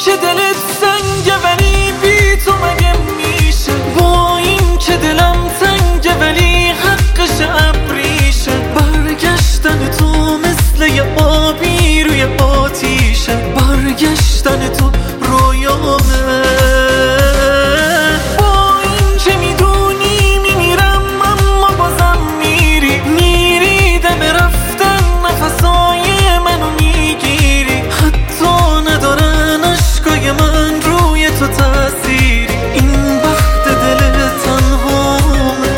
که دلت سنگه ولی بی تو مگه میشه، با این که دلم تنگه ولی حقش ابریشه. برگشتن تو مثل یه آبی روی آتیشه، برگشتن تو رویامه. با این که میدونی میمیرم اما بازم میری دم رفتن نفسای منو میگیری. حتی ندارن عشقای من روی تو تأثیری، این وقت دل تنهامه.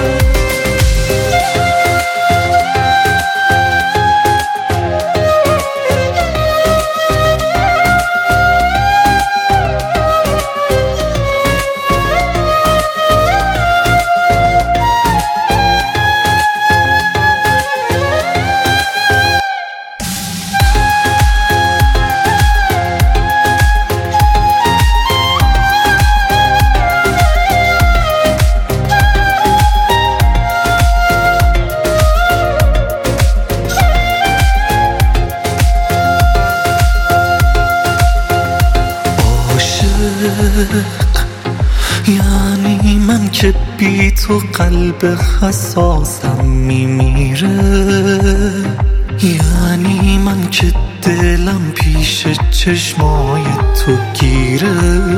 یعنی من که بی تو قلب حساسم میمیره، یعنی من که دلم پیش چشمای تو گیره.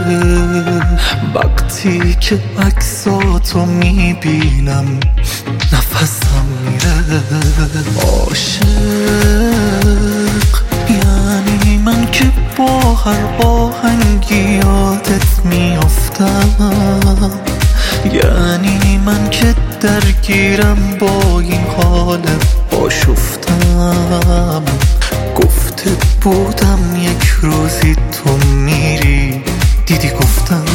وقتی که عکساتو میبینم نفسم میره. عاشق یعنی من که با هر آهنگی یادت میافتم، یعنی من که درگیرم با این حال آشفتم. گفته بودم یک روزی تو میری، دیدی گفتم.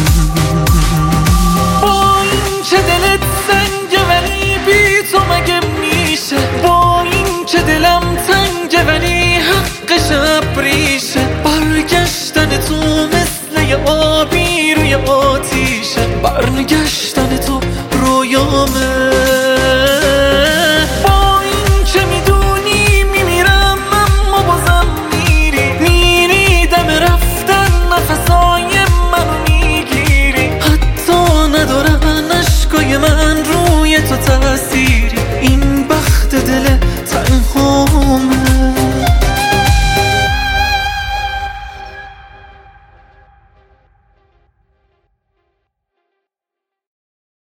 با این که دلت سنگه ولی بی تو مگه میشه، با این که دلم تنگه ولی حقش ابریشه. برگشتن تو مثل یه آبی روی آتیشه، برگشت